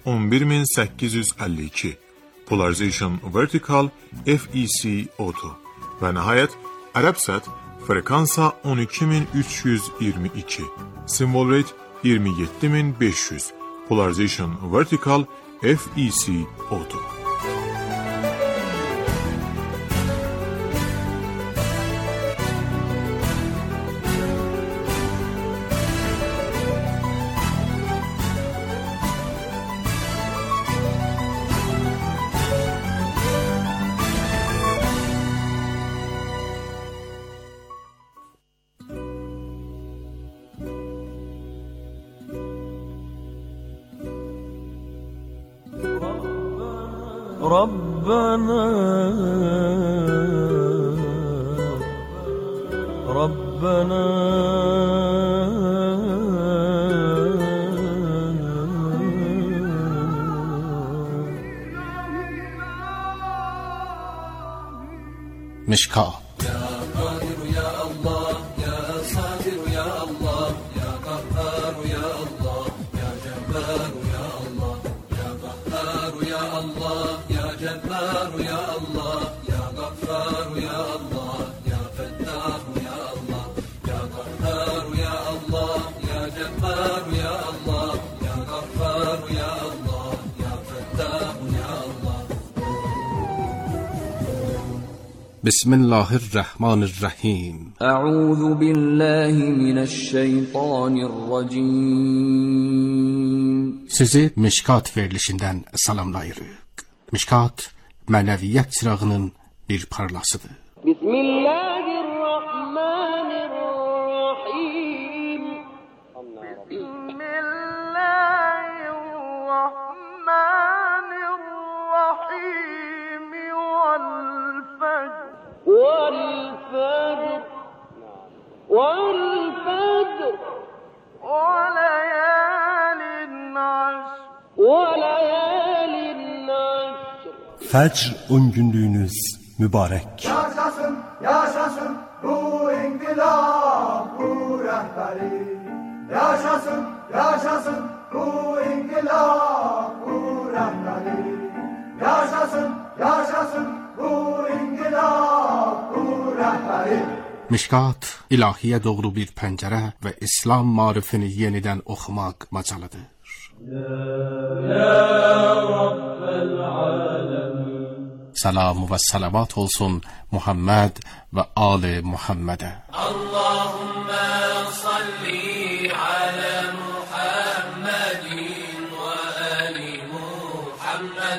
11852, Polarization Vertical FEC Auto və nəhayət Arabsat frekansa 12322, Symbol Rate 27500, Polarization Vertical FEC Auto. ربنا مشکات بسم الله الرحمن الرحیم. اعوذ بالله من الشیطان الرجیم. Sizi Mişkat verilişinden salamlayırıq. Mişkat mənəviyyət çırağının bir parlasıdır. Bismillahirrahmanirrahim. Bismillahirrahmanirrahim. والفجر والفجر وليال عشر Fəcr 10 günlüyünüz mübarək. Yaşasın, yaşasın bu inkılap, bu rehberi. Yaşasın, yaşasın bu inkılap, bu rehberi. Yaşasın, yaşasın bu inkılap, bu rehberi. Mişkat, ilahiyə doğru bir pəncərə və İslam marifini yenidən oxumaq macalıdır. Salam və salavat olsun Muhammed və Ali Muhammedə. Allahümme salli ala Muhammedin və Ali Muhammed.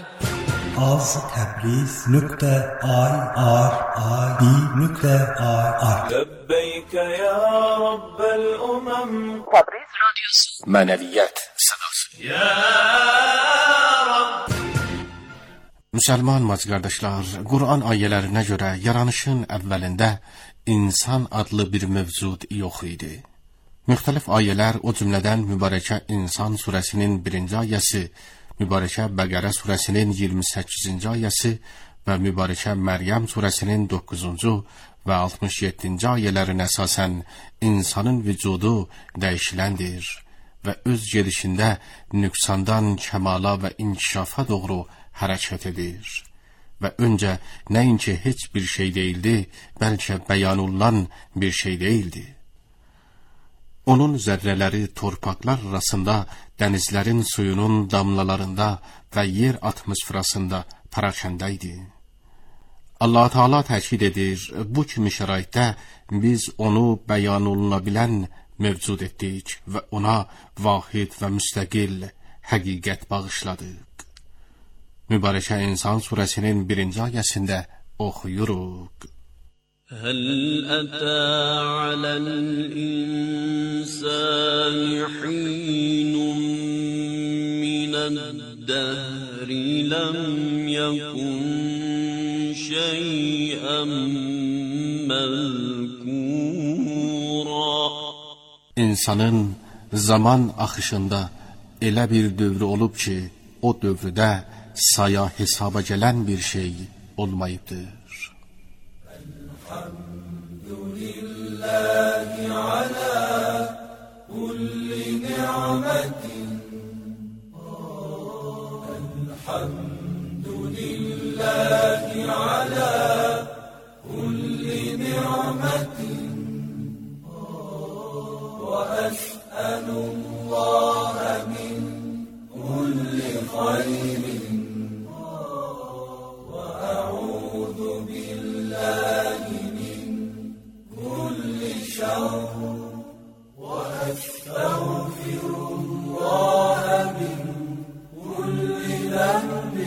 az-tabriz.ir.ir Lebbeyk ya Rabbel umam. Tabriz Radyosu. Mənəviyyət sədası. Ya Rabb. Müsəlman qardaşlar, Quran ayələrinə görə yaranışın əvvəlində insan adlı bir mövcud yox idi. Müxtəlif ayələr, o cümlədən Mübarəkə İnsan surəsinin 1-ci ayəsi, Mübarəkə Bəqərə surəsinin 28-ci ayəsi və Mübarəkə Məryəm surəsinin 9-cu və 67-ci ayələrin əsasən insanın vücudu dəyişiləndir və öz gedişində nüqsandan kəmala və inkişafa doğru hərəkət edir və öncə nəinki heç bir şey deyildi, bəlkə bəyan olunan bir şey deyildi. Onun zərrələri torpaqlar arasında, dənizlərin suyunun damlalarında və yer atmosferasında parakəndə idi. Allah Teala təkid edir, bu kimi şəraitdə biz onu bəyan oluna bilən mövcud etdik və ona vahid və müstəqil həqiqət bağışladıq. Mübarəkə İnsan surəsinin 1-ci ayəsində oxuyuruq. هل أتى على الإنسان حين من الدهر لم يكن شيئا مذكورا. İnsanın zaman axışında elə bir dövrü olub ki, o dövrdə saya hesaba gələn bir şey olmayıbdır. Elhamdülillahi ala kulli ni'metin. الحمد لله على كل نعمة وأسأل الله من كل خير وأعوذ بالله من كل شر وأستغفر الله من كل ذنب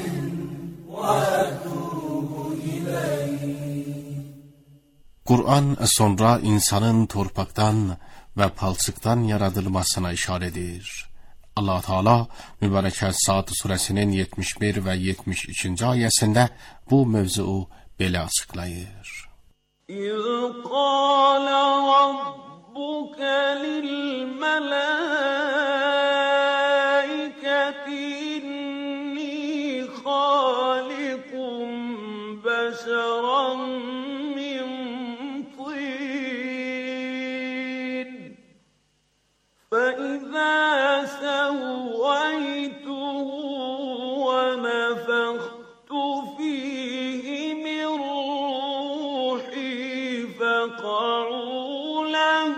وأتوب إليه. Kur'an sonra insanın torpaktan ve palçıktan yaradılmasına işarettir. Allah Teala mübarek Saat suresinin 71 ve 72. ayetinde bu mevzuu belə açıklayır. İz qala rabbuka lil melaiketi inni khaliqun beşeran min tin فإذا سويته ونفخت فيه من روحي فقعوا له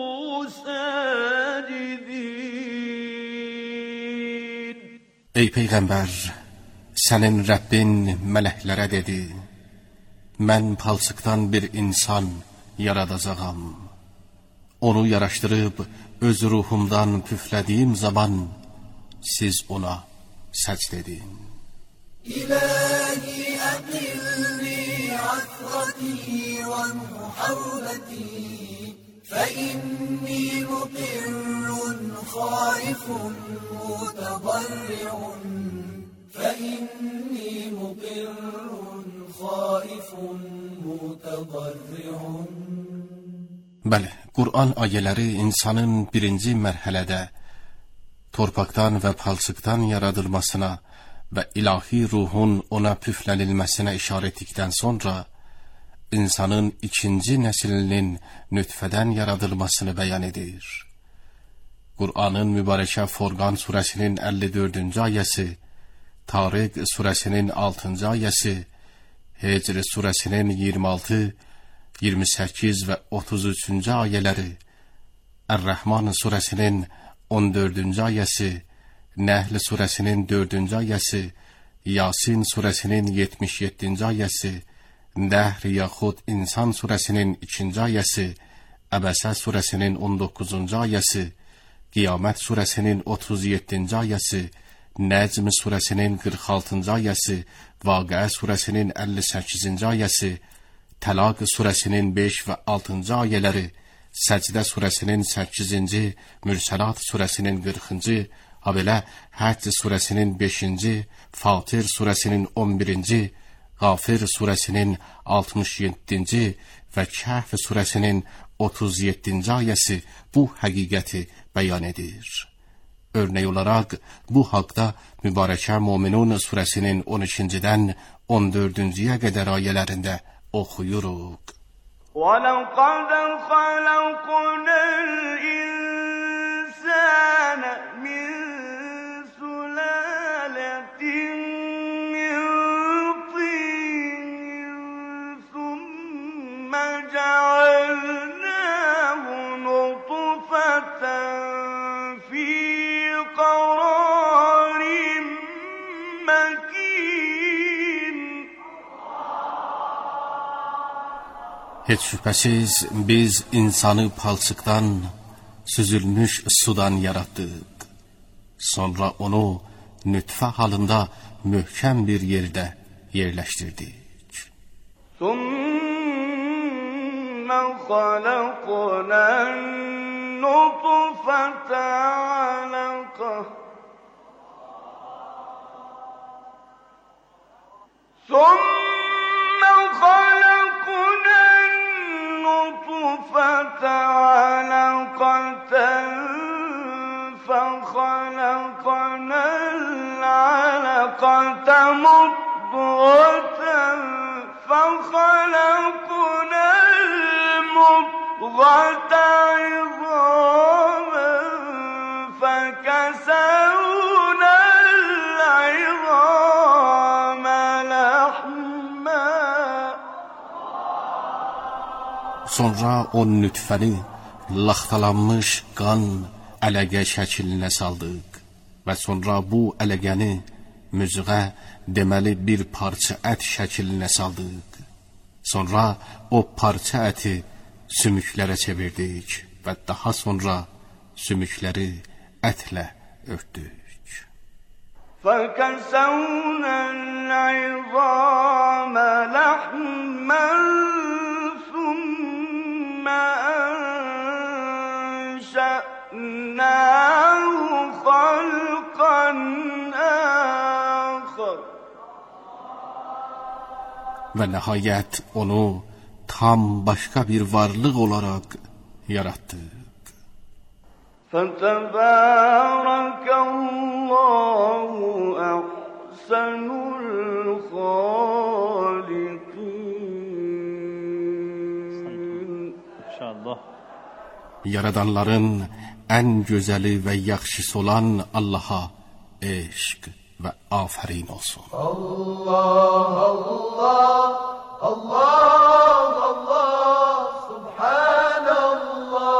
ساجدين. Ey Peyğəmbər, sənin Rəbbin mələklərə dedi, mən palçıqdan bir insan yaradacağam. Onu yaraşdırıb öz ruhumdan püflədiyim zaman siz ona səcd edin. İlahi aqilni asrati ve muhabbeti فإني مقر خائف متضرع فإني مقر خائف متضرع. Bəli, Qur'an ayələri insanın birinci mərhələdə torpaqdan və palçıqdan yaradılmasına və ilahi ruhun ona püflənilməsinə işarət etdikdən sonra insanın ikinci nəslinin nütfədən yaradılmasını bəyan edir. Qur'anın mübarəkə Furqan surəsinin 54-cü ayəsi, Tariq surəsinin 6-cı ayəsi, Hicr surəsinin 26, 28 və 33-cü ayələri, Ər-Rəhman surəsinin 14-cü ayəsi, Nəhl surəsinin 4-cü ayəsi, Yasin surəsinin 77-ci ayəsi, Dəhr yaxud İnsan surəsinin 2-ci ayəsi, Əbəsə surəsinin 19-cu ayəsi, Qiyamət surəsinin 37-ci ayəsi, Nəcm surəsinin 46-cı ayəsi, Vaqiə surəsinin 58-ci ayəsi, Təlaq surəsinin 5 və 6-cı ayələri, Səcdə surəsinin 8-ci, Mürsəlat surəsinin 40-cı, habelə Həcc surəsinin 5-ci, Fatir surəsinin 11-ci, Qafir surəsinin 67-ci və Kəhf surəsinin 37-ci ayəsi bu həqiqəti bəyan edir. Örnek olaraq bu haqda mübarəkə Mominun surəsinin 12-dən 14-cüyə qədər ayələrində oxuyuruq. وَلَقَدْ خَلَقْنَا الْإِنسَانَ مِنْ سُلَالَةٍ مِنْ طِينٍ ثُمَّ جَعَلْنَاهُ نُطْفَةً فِي قَرَارٍ مَكِينٍ. Heç şübhəsiz biz insanı palçıqdan, süzülmüş sudan yaratdıq. Sonra onu nütfə halında möhkəm bir yerdə yerləşdirdik. ثُمَّ خَلَقْنَا النُّطْفَةَ عَلَقَةً ثُمَّ خَلَقْنَا النُّطْفَةَ عَلَقَةً فَخَلَقْنَا الْعَلَقَةَ مُضْغَةً فَخَلَقْنَا الْمُضْغَةَ عِظَامًا فَكَسَوْنَا الْعِظَامَ Sonra o nütfəni laxtalanmış qan ələqə şəklinə saldıq və sonra bu ələqəni müzğə, deməli bir parça ət şəklinə saldıq. Sonra o parça əti sümüklərə çevirdik və daha sonra sümükləri ətlə örtdük. فَكَسَوْنَا الْعِظَامَ لَحْمًا ثُمَّ أَنشَأْنَاهُ خَلْقًا آخَرَ. Və nəhayət onu tam başqa bir varlıq olaraq yaratdıq. فَتَبَارَكَ اللَّهُ أَحْسَنُ الْخَالِقِينَ. İnşallah. Yaradanların ən gözəli və yaxşısı olan Allaha eşq və afərin olsun. Allah Allah Allah Allah Subhanallah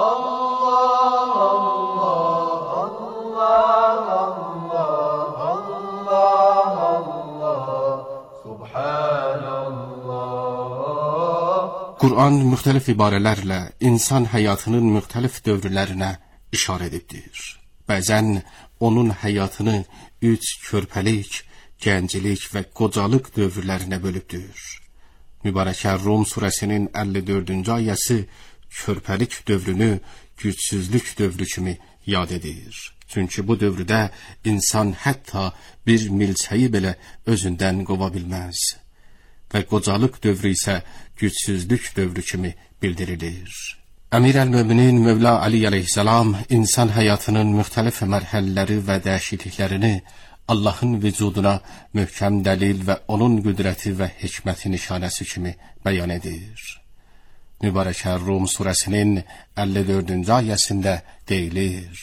Kur'an müxtəlif ibarələrlə insan həyatının müxtəlif dövrlərinə işarə edibdir. Bəzən onun həyatını 3 körpəlik, gənclik və qocalıq dövrlərinə bölübdür. Mübarəkə Rum surəsinin 54-cü ayəsi körpəlik dövrünü gücsüzlük dövrü kimi yad edir. Çünki bu dövrdə insan hətta bir milçəyi belə özündən qova bilməz. Və qocalıq dövrü isə gücsüzlük dövrü kimi bildirilir. Əmir əl-Möminin Mövla Ali əleyhissalam insan həyatının müxtəlif mərhələləri və dəyişikliklərini Allahın vücuduna möhkəm dəlil və onun qüdrəti və hikməti nişanəsi kimi bəyan edir. Mübarəkə Rum surəsinin 54-cü ayəsində deyilir: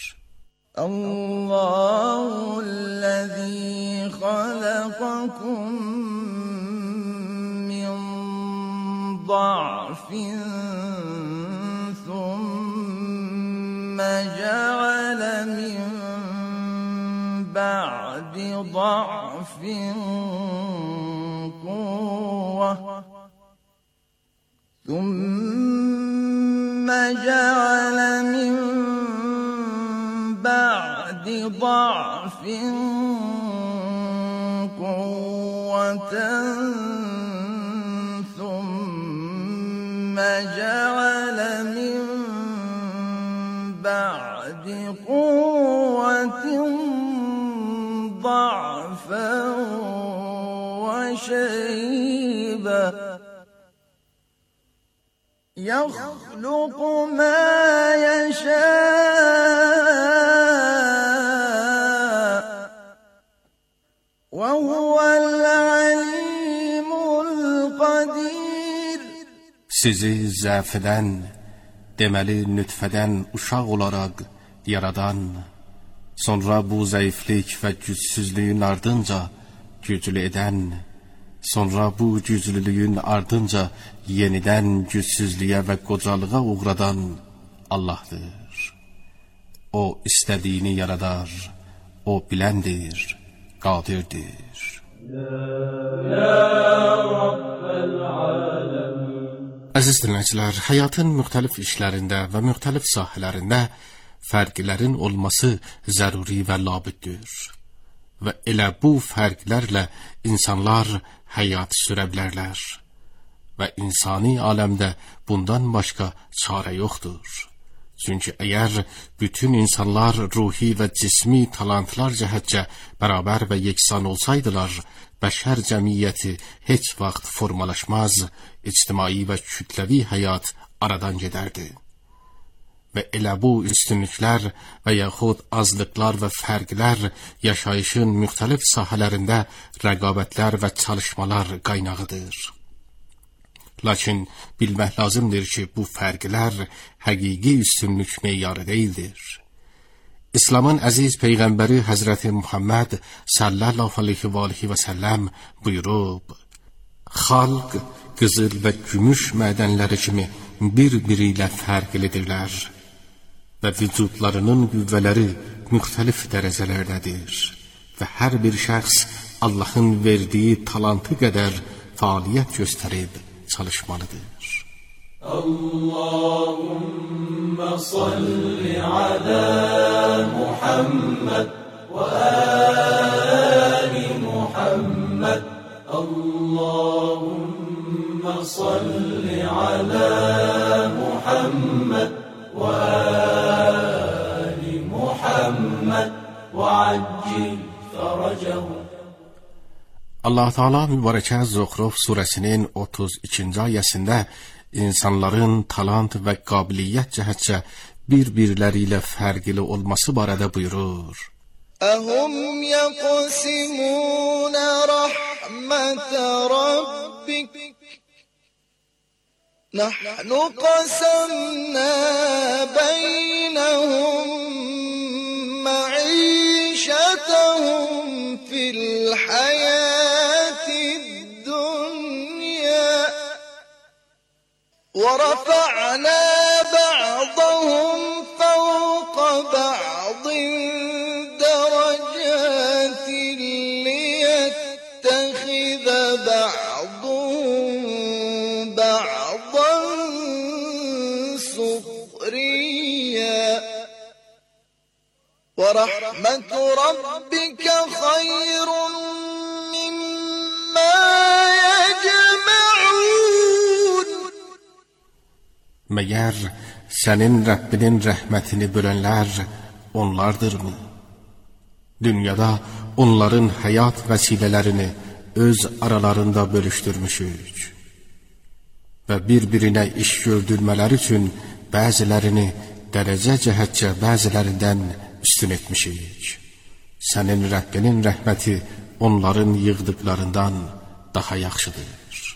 Allahu'l-lezî xalaqakum min ضعفin thumma ja'ala min ba'di ضعfin quwwah ثم جعل من بعد ضعف قوة ثم جعل من بعد قوة ضعفا وشيبا يخلق ما يشاء وهو العليم القدير. Sizi zəfədən, deməli nütfədən uşaq olaraq yaradan, sonra bu zəiflik və gücsüzlüyün ardınca güclü edən, sonra bu güclülüyün ardınca yenidən gücsüzlüyə və qocalığa uğradan Allahdır. O istədiyini yaradar, o biləndir, qadirdir. Əziz dinləyicilər, həyatın müxtəlif işlərində və müxtəlif sahələrində fərqlərin olması zəruri və labüddür. Və elə bu fərqlərlə insanlar həyat sürə bilərlər. Və insani aləmdə bundan başqa çarə yoxdur. Çünki əgər bütün insanlar ruhi və cismi talantlar cəhətcə bərabər və yeksan olsaydılar, bəşər cəmiyyəti heç vaxt formalaşmaz, ictimai və kütləvi həyat aradan gedərdi. Və elə bu üstünlüklər və yaxud azlıqlar və fərqlər yaşayışın müxtəlif sahələrində rəqabətlər və çalışmalar qaynağıdır. Lakin bilmək lazımdır ki, bu fərqlər həqiqi üstünlük meyarı deyildir. İslamın əziz Peyğəmbəri Həzrəti Muhammed sallallahu aleyhi və səlləm buyurub: Xalq qızıl və gümüş mədənləri kimi bir-biri ilə fərqlidirlər və vücudlarının qüvvələri müxtəlif dərəcələrdədir və hər bir şəxs Allahın verdiyi talantı qədər fəaliyyət göstərib çalışmalıdır. Allahümme salli ala Muhammed ve ali Muhammed. Allahümme salli ala Muhammed ve ali Muhammed ve accil faracahu. Allah Teala mübarəkə Zuhruf surəsinin 32-ci ayəsində insanların talant və qabiliyyət cəhətcə bir-birləri ilə fərqli olması barədə buyurur. Əhum yəqsimun rəhmət Rabbik Nəhnu qasamna beynəhum məişətəhum fil həyətid dünya ورفعنا بعضهم فوق بعض درجات ليتخذ بعضهم بعضا سخريا ورحمة ربك خير مما يجمعون. Məyər sənin Rəbbinin rəhmətini bölənlər onlardırmı? Dünyada onların həyat vəsilələrini öz aralarında bölüşdürmüşük və bir-birinə iş gördürmələri üçün bəzilərini dərəcə cəhətcə bəzilərindən üstün etmişik. Sənin Rəbbinin rəhməti onların yığdıqlarından daha yaxşıdır.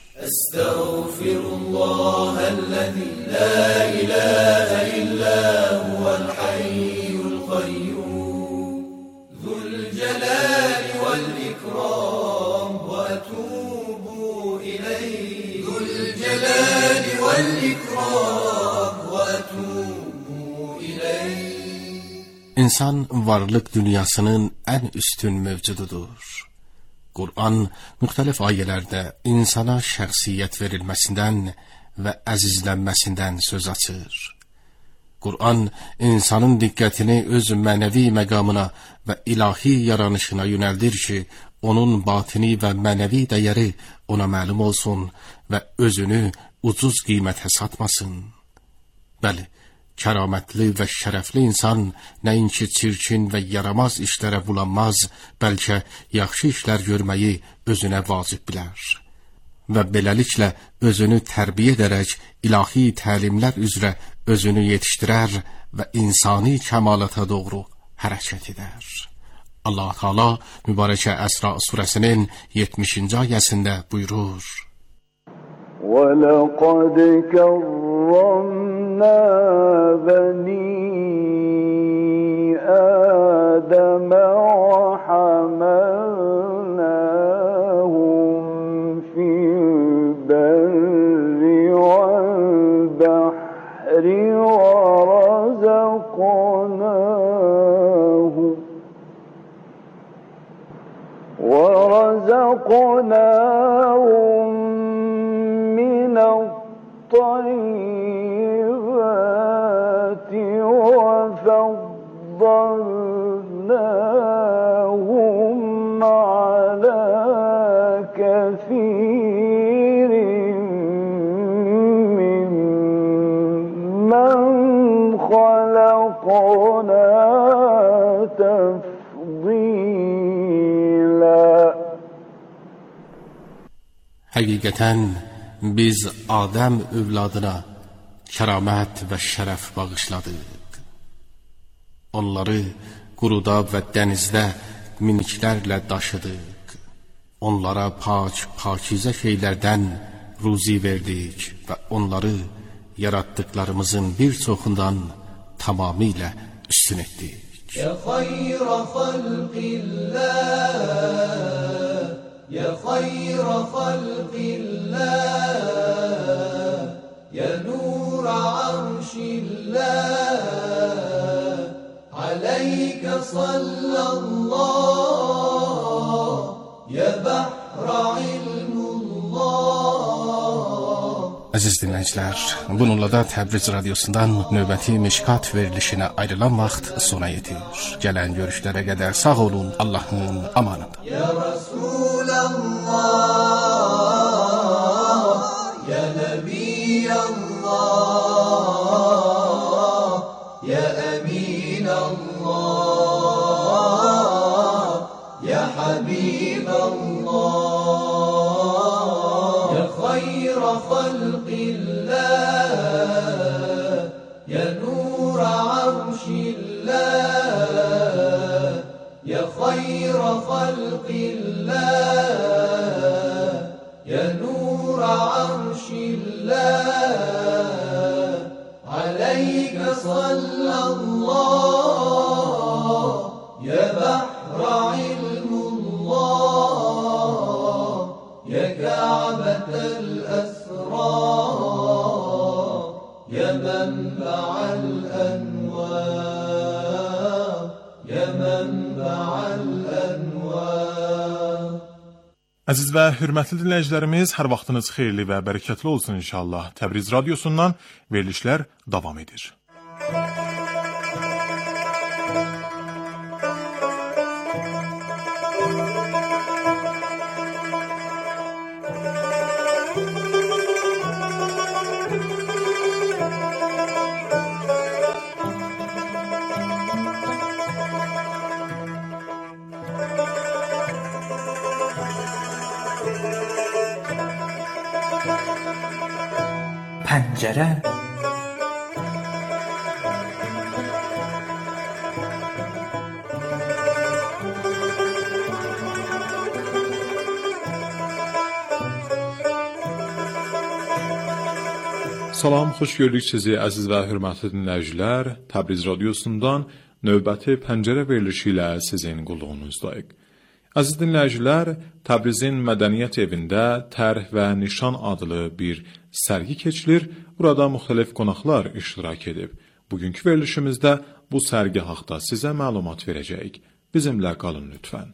Estağfirullahellezî la ilahe illâ huvel hayyul kayyum Zülcelâli vel ikram ve etûbû ileyh Zülcelâli vel ikram ve etûbû ileyh. İnsan varlıq dünyasının ən üstün mövcududur. Qur'an müxtəlif ayələrdə insana şəxsiyyət verilməsindən və əzizlənməsindən söz açır. Qur'an insanın diqqətini öz mənəvi məqamına və ilahi yaranışına yönəldir ki, onun batini və mənəvi dəyəri ona məlum olsun və özünü ucuz qiymətə satmasın. Bəli, kəramətli və şərəfli insan nəinki çirkin və yaramaz işlərə bulanmaz, bəlkə yaxşı işlər görməyi özünə vacib bilər və beləliklə özünü tərbiyə edərək ilahi təlimlər üzrə özünü yetişdirər və insani kəmalata doğru hərəkət edər. Allah Teala mübarəkə Əsra surəsinin 70-ci ayəsində buyurur. وَلَقَدْ كَرَّمْنَا بَنِي آدَمَ وَحَمَلْنَاهُمْ فِي الْبَرِّ وَالْبَحْرِ ورزقناهم من الطيبات وفضلناهم على كثير ممن خلقنا تفضيلا. Həqiqətən biz Adəm övladına kəramət və şərəf bağışladıq. Onları quruda və dənizdə miniklərlə daşıdıq. Onlara pakizə şeylərdən ruzi verdik və onları yaratdıklarımızın bir çoxundan tamamilə üstün etdik. Ya xayra xalqillah, ya xayra xalqillah, ya nur صلى الله يا بحر علم الله. Əziz dinləyicilər, bununla da Təbriz Radiosundan növbəti Mişkat verilişinə ayrılan vaxt sona yetir. Gələn görüşlərə qədər sağ olun, Allahın amanında. Ya Resulallah, ya Nebiyallah, ya Eminallah, ya Habiballah, ya khayra halqillah, ya nur arshillah, ya khayra halqillah, ya nur arshillah, alayka sallallah, ya bahra ilmullah, ya ka'batal asrar, ya manba'al anwar, ya manba'al anwar. Əziz və hörmətli dinləyicilərimiz, hər vaxtınız xeyirli və bərəkətli olsun inşallah. Təbriz Radiosundan verilişlər davam edir. پنجره Salam, xoş gördük sizi əziz və hörmətli dinləyicilər. Təbriz Radiosundan növbəti pəncərə verilişi ilə sizin qulluğunuzdayıq. Əziz dinləyicilər, Təbrizin Mədəniyyət Evində Tərh və Nişan adlı bir sərgi keçilir. Burada müxtəlif qonaqlar iştirak edib. Bugünkü verilişimizdə bu sərgi haqqında sizə məlumat verəcəyik. Bizimlə qalın lütfən.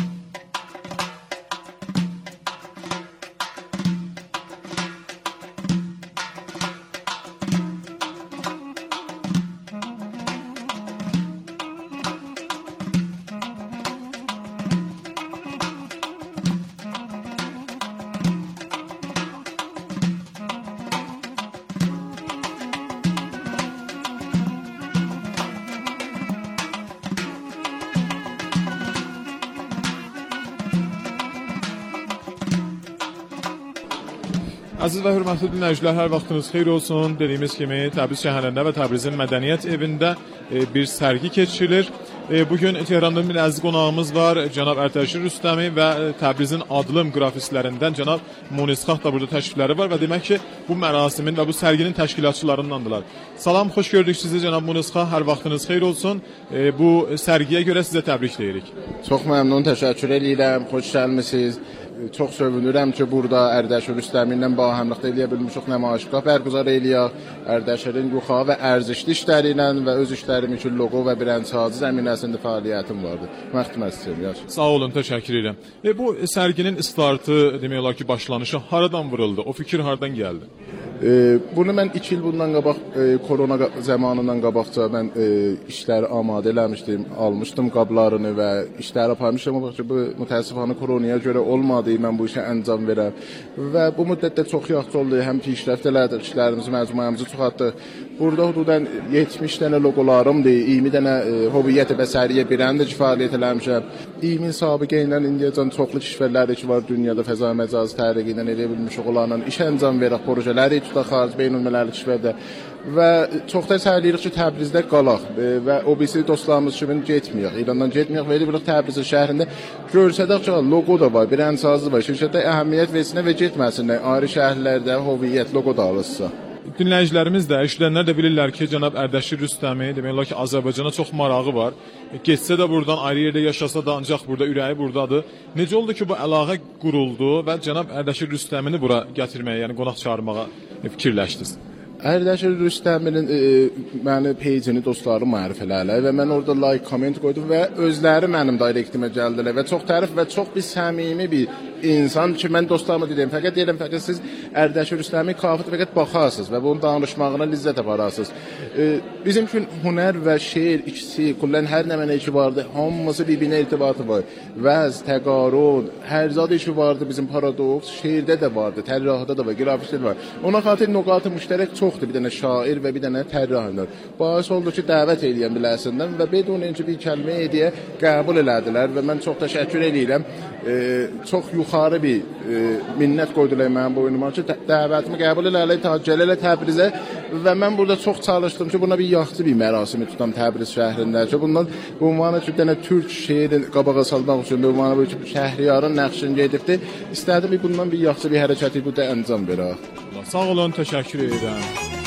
Əziz və hörmətli dinləyicilər, hər vaxtınız xeyir olsun. Dediyimiz kimi Təbriz şəhərində və Təbrizin Mədəniyyət Evində bir sərgi keçirilir. Bugün Tehranda bir əziz qonağımız var, cənab Ərtəşir Rüstəmi və Təbrizin adlı müqrafistlərindən cənab Munisxah da burada təşrifləri var və demək ki, bu mərasimin və bu sərginin təşkilatçılarındandılar. Salam, xoş gördük sizi cənab Munisxah, hər vaxtınız xeyir olsun. Bu sərgiyə görə sizə təbrik deyirik. Çox məmnun, təşəkkür edirəm, xoş gəlmisiniz. Çox sevinirəm ki, burada Ərdəşir Rüstəmi ilə bahəmlikdə eləyə bilmişik, nümayişgah bərqərar eləyək. Ərdəşirin yuxarı və ərzişli işləri ilə və öz işlərim üçün loqo və brendsazi zəminəsində fəaliyyətim vardı. Məxtəmət istəyirəm. Sağ olun, təşəkkür edirəm. Bu sərginin startı, demək olar ki, başlanışı haradan vuruldu? O fikir haradan gəldi? Bunu mən 2 il bundan qabaq, korona zamanından qabaqca mən işləri amadə eləmişdim, almışdım qablarını və işləri aparmışdım. Amma bu mütəəssifانه koronaya görə olmadı, mən bu işə əncam verəm. Və bu müddətdə çox yaxşı oldu, həm pişrəft elədik, işlərimizi, məcmuəmizi çoxaltdıq. Burada hududan 70 dənə loqolarımdır, 20 dənə hoviyyət və səriyyə birəndə fəaliyyət eləmişəm. 20 sabiqə ilə indiyəcən çoxlu kişilərləri ki var dünyada fəza məcazi təhriqi ilə eləyə bilmişik olanla iş əncam verək, projeləri tutaq xaric beynəlmiləli kişilərdə. Və çox da sərləyirik ki, Təbrizdə qalaq və o birisi dostlarımız kimi getməyək, İrandan getməyək və elə bir Təbrizin şəhərində görsədək ki, loqo da var, brendsazi var, şirkətdə əhəmiyyət versinlər və getməsinlər, ayrı şəhərlərdə hoviyyət loqo da alırsa. Dinləyicilərimiz də, eşidənlər də bilirlər ki, cənab Ərdəşir Rüstəmi, demək olar ki, Azərbaycana çox marağı var. Getsə də buradan, ayrı yerdə yaşasa da ancaq burada, ürəyi buradadır. Necə oldu ki, bu əlaqə quruldu və cənab Ərdəşir Rüstəmini bura gətirməyə, yəni qonaq çağırmağa fikirləşdiniz? Ərdəşir Rüstəminin məni peycini dostlarım mərifələrlə və mən orada like, comment qoydum və özləri mənim direktimə gəldilər və çox tərif və çox bir səmimi bir insan ki, mən dostlarıma dedim, fəqət siz Ərdəşir Rüstəmi kafir fəqət baxarsınız və bunun danışmağına lizzət apararsınız. Bizim üçün hünər və şeir ikisi, kullən hər nə mənə işi vardı, hamısı bir-birinə irtibatı var. Vəz, təqarun, hər zad işi vardı, bizim paradoks, şeirdə də vardı, tərrahda da var, grafikdə də var. Ona xatir nöqat-ı müştərək çoxdur, bir dənə şair və bir dənə tərrahlar. Bahis oldu ki, dəvət edən biləsindən və bedun önce bir kəlmə ediyə qəbul elədilər və mən çox təşəkkür edirəm. Çox yuxarı bir minnət qoydular mənim boynuma ki, dəvətimi qəbul elələr, ta gələrlər Təbrizə və mən burada çox çalışdım ki, buna bir yaxşı bir mərasimi tutam Təbriz şəhrində ki, bundan bu ünvanı ki, dənə türk şeirin qabağa salmaq üçün bu ünvanı ki, Şəhriyarın nəqşini gedibdi. İstədim ki, bundan bir yaxşı bir hərəkəti bu da əncam verək. Sağ olun, təşəkkür edirəm.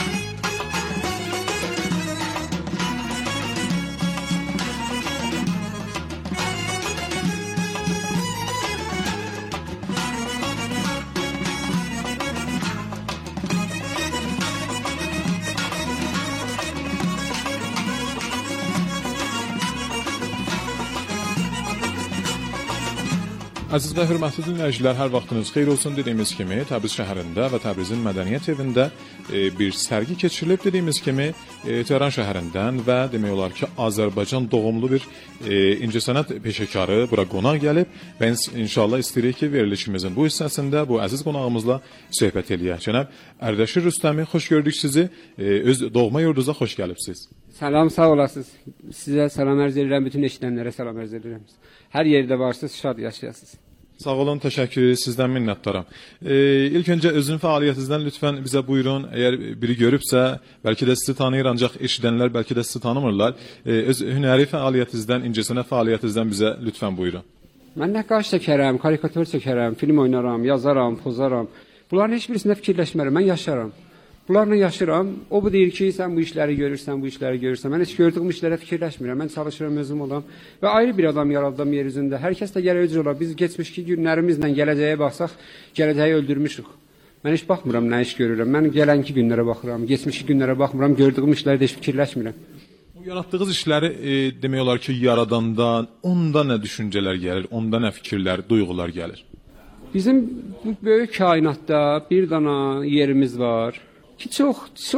Əziz və hörmətli dinləyicilər, hər vaxtınız xeyir olsun. Dediyimiz kimi Təbriz şəhərində və Təbrizin Mədəniyyət evində bir sərgi keçirilib. Dediyimiz kimi Tehran şəhərindən və demək olar ki, Azərbaycan doğumlu bir incəsənət peşəkarı bura qonaq gəlib və inşallah istəyirik ki, verilişimizin bu hissəsində bu əziz qonağımızla söhbət eləyək. Cənab Ərdəşir Rüstəmi, xoş gördük sizi. Öz doğma yurdunuza xoş gəlibsiz. Salam, sağ olasınız. Sizə salam ərz edirəm, bütün eşidənlərə salam ərz edirəm. Hər yerdə varsınız, şad yaşayasınız. Sağ olun, təşəkkür edirəm, sizdən minnətdaram. İlk öncə özünün fəaliyyətinizdən lütfən bizə buyurun. Əgər biri görübsə, bəlkə də sizi tanıyır, ancaq eşidənlər bəlkə də sizi tanımırlar. Öz hünəri fəaliyyətinizdən, incəsənət fəaliyyətinizdən bizə lütfən buyurun. Mən nəqqaş çəkərəm, karikatur çəkərəm, film oynaram, yazaram, pozaram. Bunların heç birisində fikirləşmərəm, mən yaşaram. Bunlarla yaşıram. O bu deyir ki, sən bu işləri görürsən, bu işləri görürsən. Mən heç gördüyüm işlərə fikirləşmirəm. Mən çalışıram, özüm olam və ayrı bir adam yaradım yer üzündə. Hər kəs də gərək özü olar. Biz keçmişki günlərimizlə gələcəyə baxsaq, gələcəyi öldürmüşük. Mən heç baxmıram, nə iş görürəm. Mən gələnki günlərə baxıram, keçmişki günlərə baxmıram, gördüyüm işlərə də heç fikirləşmirəm. Bu yaratdığınız işləri demək olar ki, yaradandan onda nə düşüncələr gəlir, onda nə fikirlər, duyğular gəlir? Bizim bu böyük kainatda bir dana yerimiz var. Ki çox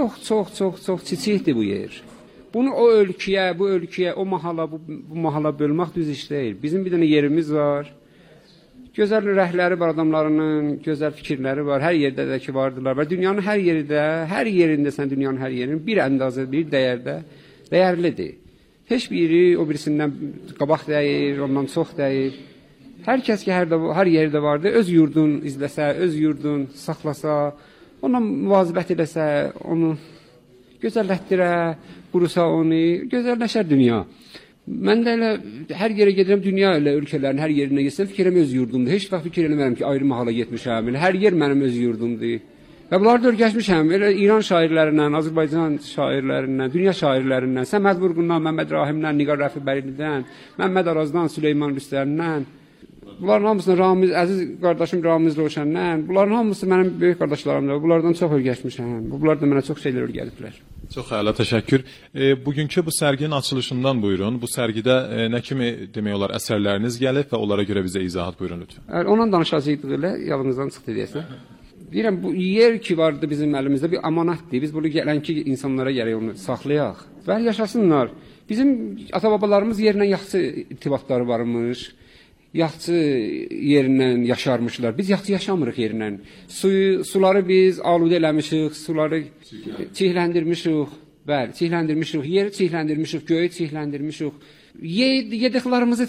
kiçikdir bu yer. Bunu o ölkəyə, bu ölkəyə, o mahala, bu mahala bölmək düz iş deyil. Bizim bir dənə yerimiz var. Gözəl rəhləri var adamlarının, gözəl fikirləri var. Hər yerdə də ki vardılar. Və dünyanın hər yerində sən dünyanın hər yerinin bir əndazə, bir dəyərdə dəyərlidir. Heç biri o birisindən qabaq dəyir, ondan çox dəyir. Hər kəs ki hər yerdə vardı, öz yurdun izləsə, öz yurdun saxlasa, ona müvazibət eləsə, onu gözəllətdirə, qurusa onu, gözəlləşər dünya. Mən də elə hər yerə gedirəm, dünya ilə ölkələrin hər yerinə getsəm, fikirəm öz yurdumdur. Heç vaxt fikir eləmərəm ki, ayrı mahala getmişəm. Hər yer mənim öz yurdumdur. Və bunları da öyrəşmişəm. Elə İran şairlərindən, Azərbaycan şairlərindən, dünya şairlərindən, Səməd Vurğundan, Məmməd Rahimdən, Nigar Rəfibəlidən, Məmməd Arazdan, Süleyman Rüstəmdən. Bunların hamısını Ramiz, əziz qardaşım Ramiz Roşəndən, bunların hamısı mənim böyük qardaşlarımdır. Bunlardan çox öyrəşmişəm. Bunlar da mənə çox şeylər öyrədiblər. Çox əla, təşəkkür. Bugünkü bu sərginin açılışından buyurun. Bu sərgidə nə kimi demək olar əsərləriniz gəlib və onlara görə bizə izahat buyurun lütfən. Ondan danışacaqdıq elə, yalnızdan çıxdı deyəsən. Deyirəm, bu yer ki vardı bizim əlimizdə bir amanatdır. Biz bunu gələnki insanlara gərək onu saxlayaq. Və yaşasınlar. Bizim ata-babalarımız yerlə yaxşı irtibatları varmış. Yaxşı yerindən yaşarmışlar. Biz yaxşı yaşamırıq yerindən. Suları biz aludə eləmişik, suları çihləndirmişik. Bəli, çihləndirmişik. Yeri çihləndirmişik, göyü çihləndirmişik. Yediklərimizi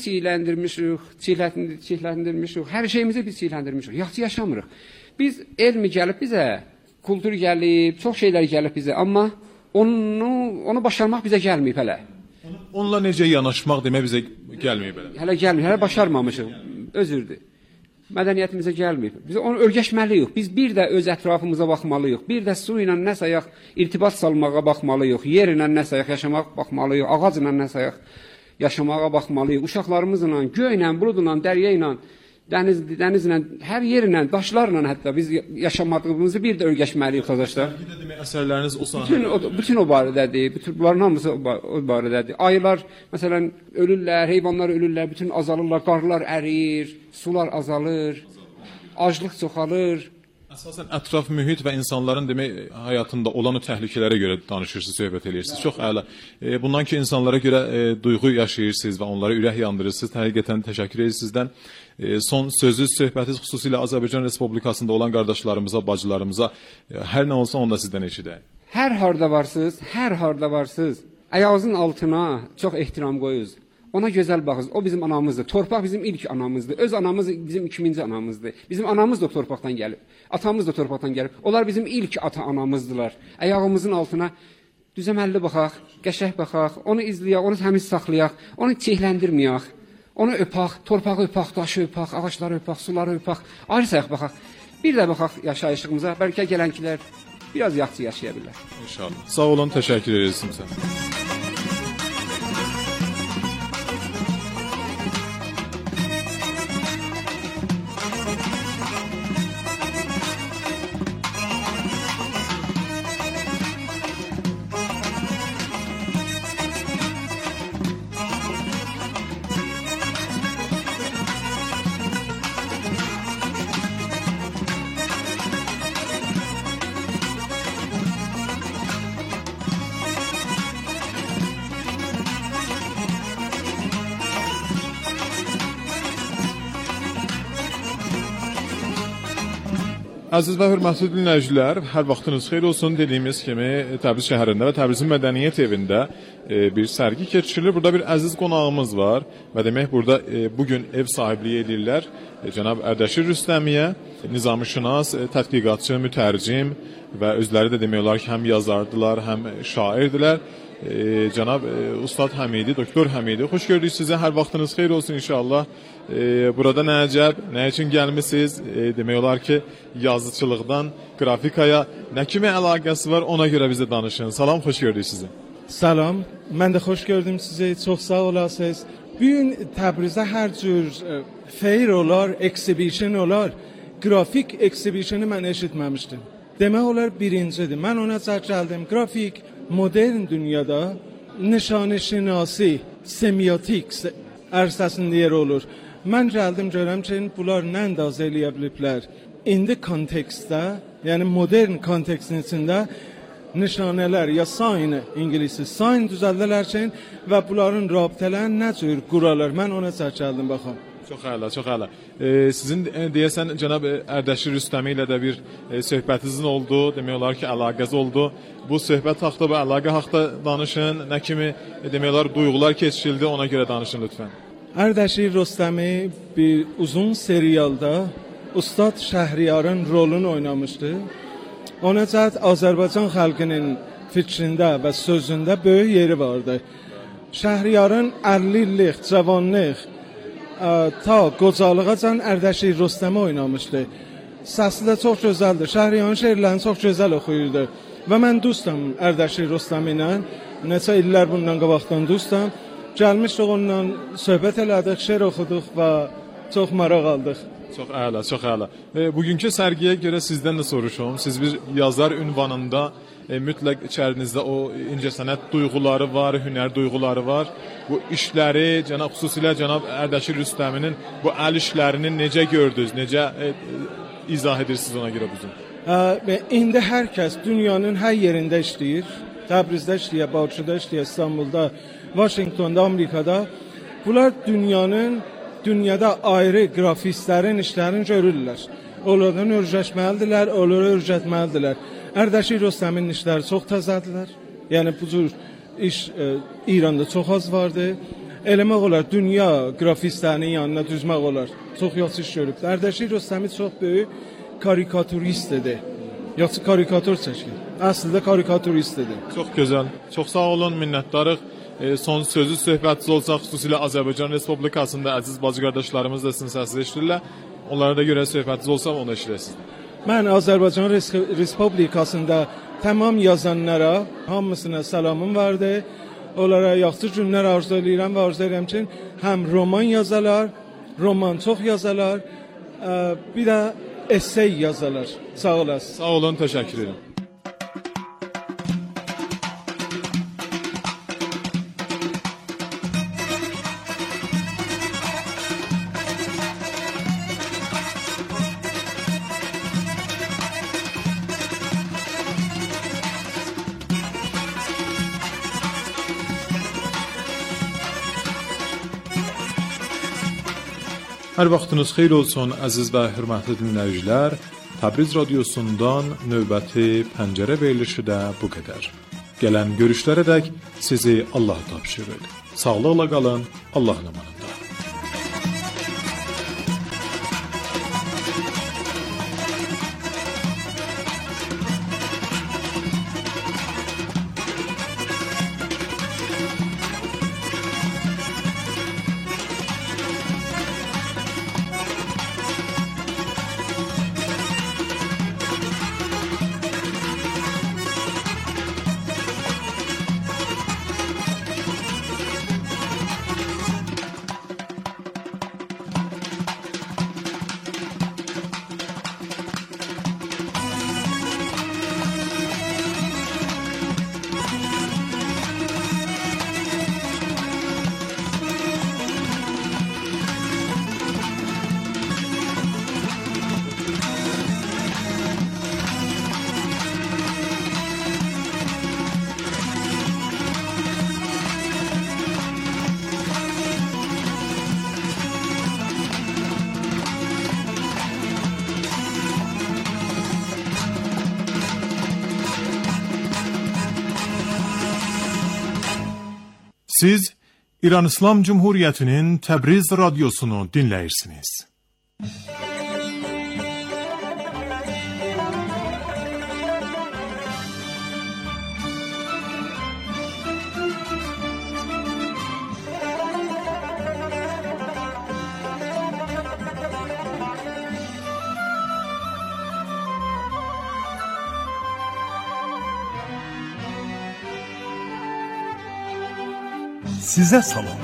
çihləndirmişik. Hər şeyimizi biz çihləndirmişik. Yaxşı yaşamırıq. Biz elmi gəlib bizə, kultur gəlib, çox şeylər gəlib bizə. Amma onu başarmaq bizə gəlməyib hələ. Onunla necə yanaşmaq demək bizə gəlməyib belə. Hələ gəlməyib, hələ başarmamışıq. Özürdür. Mədəniyyətimizə gəlməyib. Biz onu öyrəşməliyik. Biz bir də öz ətrafımıza baxmalıyıq. Bir də su ilə nəsəyək irtibat salmağa baxmalıyıq. Yer ilə nəsəyək yaşamağa baxmalıyıq. Ağac ilə nəsəyək yaşamağa baxmalıyıq. Uşaqlarımızla, göylə, buludla, dərya ilə dənizlə, hər yerlə, daşlarla hətta biz yaşamadığımızı bir də öyrəşməliyik qardaşlar. Bir də demək əsərləriniz o sahədə. Bütün o barədədir. Bütün bunların hamısı o barədədir. Ayılar məsələn ölürlər, heyvanlar ölürlər, bütün azalırlar, qarlar əriyir, sular azalır, aclıq çoxalır. Əsasən ətraf mühit və insanların demək həyatında olan o təhlükələrə görə danışırsınız, söhbət edirsiniz. Çox əla. Bundan ki insanlara görə duyğu yaşayırsınız və onlara ürək yandırırsınız. Həqiqətən təşəkkür edirik sizdən. Son sözü, söhbətiniz xüsusilə Azərbaycan Respublikasında olan qardaşlarımıza, bacılarımıza hər nə olsa onu da sizdən eşidək. Hər harda varsınız, ayağınızın altına çox ehtiram qoyunuz. Ona gözəl baxınız. O bizim anamızdır. Torpaq bizim ilk anamızdır. Öz anamız bizim ikinci anamızdır. Bizim anamız da torpaqdan gəlib. Atamız da torpaqdan gəlib. Onlar bizim ilk ata-anamızdılar. Ayağımızın altına düzəməlli baxaq, qəşəng baxaq, onu izləyək, onu təmiz saxlayaq, onu çehləndirməyək. Onu öpək, torpağı öpək, daşı öpək, ağacları öpək, suları öpək, ayrı-sayıq baxaq. Bir də baxaq yaşayışımıza, bəlkə gələnkilər biraz yaxşı yaşaya bilər. İnşallah. Sağ olun, təşəkkür ederiz sizə. Əziz və hörmətli dinləyicilər, hər vaxtınız xeyir olsun. Dediyimiz kimi Təbriz şəhərində və Təbrizin Mədəniyyət evində bir sərgi keçirilir. Burada bir əziz qonağımız var və demək burada bugün ev sahibliyi edirlər cənab Ərdəşir Rüstəmiyə, nizamşünas, tədqiqatçı, mütərcim və özləri də demək olar ki, həm yazardılar, həm şairdilər. Cənab Ustad Həmidi, Doktor Həmidi, xoş gördük sizə. Hər vaxtınız xeyir olsun inşallah. Burada nə əcəb, nə üçün gəlmisiniz? Demək olar ki, yazıçılıqdan qrafikaya nə kimi əlaqəsi var, ona görə bizə danışın. Salam, xoş gördük sizi. Salam, mən də xoş gördüm sizi. Çox sağ olasınız. Bu gün Təbrizdə hər cür fair olar, exhibition olar. Grafik exhibitionu mən eşitməmişdim. Demək olar birincidir. Mən ona cəhd gəldim. Grafik modern dünyada nişanə şinasi, semiotik ərsəsində yer olur. Mən gəldim görəm ki, bunlar nə əndazə eləyə biliblər. İndi kontekstdə, yəni modern kontekstin içində nişanələr ya sign, İngilisi sign düzəldilər ki, və bunların rabitələrini nə cür qurarlar. Mən ona cəhd gəldim baxam. Çox əla, çox əla. Sizin deyəsən cənab Ərdəşir Rüstəmi ilə də bir söhbətinizin oldu, demək olar ki, əlaqəz oldu. Bu söhbət haqqında və əlaqə haqqında danışın. Nə kimi demək olar duyğular keçirildi, ona görə danışın lütfən. Ərdəşir Rüstəmi bir uzun serialda Ustad Şəhriyarın rolunu oynamışdı. Ona cəhd Azərbaycan xalqının fikrində və sözündə böyük yeri vardı. Şəhriyarın 50 illik cavanlıq ta qocalıqacan Ərdəşir Rüstəmi oynamışdı. Səsi də çox gözəldir. Şəhriyarın şeirlərini çox gözəl oxuyurdu. Və mən dostum Ərdəşir Rüstəmi ilə, neçə illər bundan qabaqdan dostum. Gəlmişdik onunla söhbət elədik, şeir oxuduq və çox maraq aldıq. Çox əla, çox əla. Bugünkü sərgiyə görə sizdən də soruşum. Siz bir yazar ünvanında mütləq içərinizdə o incəsənət duyğuları var, hünər duyğuları var. Bu işləri, xüsusilə cənab Ərdəşir Rüstəminin bu əl işlərini necə gördünüz, necə izah edirsiniz ona görə bugün? İndi hər kəs dünyanın hər yerində işləyir. Təbrizdə işləyir, Bakıda işləyir, İstanbulda, Washingtonda, Amerikada. Bunlar dünyada ayrı grafistlərin işlərini görürlər. Onlardan öyrəşməlidirlər, onları öyrətməlidirlər. Ərdəşir Rüstəminin işləri çox təzədirlər. Yəni bu cür iş İranda çox az vardı. Eləmək olar, dünya grafistlərinin yanına düzmək olar. Çox yaxşı iş görüb. Ərdəşir Rüstəmi çox böyük karikaturistdir. Yaxşı karikatur çəkir. Əslində karikaturistdir. Çox gözəl. Çox sağ olun, minnətdarıq. Son sözü söhbətiniz olsa, xüsusilə Azərbaycan Respublikasında əziz bacı qardaşlarımız da sizin səsini eşidirlər. Onlara da görə söhbətiniz olsa, onu eşidəsiniz. Mən Azərbaycan Respublikasında tamam yazanlara hamısına salamım vardı. Onlara yaxşı günlər arzu edirəm və arzu edirəm ki, həm roman yazalar, roman çox yazarlar, bir də essay yazarlar. Sağ olasınız. Sağ olun, təşəkkür edirəm. Hər vaxtınız xeyir olsun, əziz və hörmətli dinləyicilər. Təbriz radiosundan növbəti pəncərə verilişi də bu qədər. Gələn görüşlərədək sizi Allah tapşırır. Sağlıqla qalın, Allahın amanında. Siz İran İslam Cumhuriyeti'nin Təbriz radyosunu dinləyirsiniz. Size salam.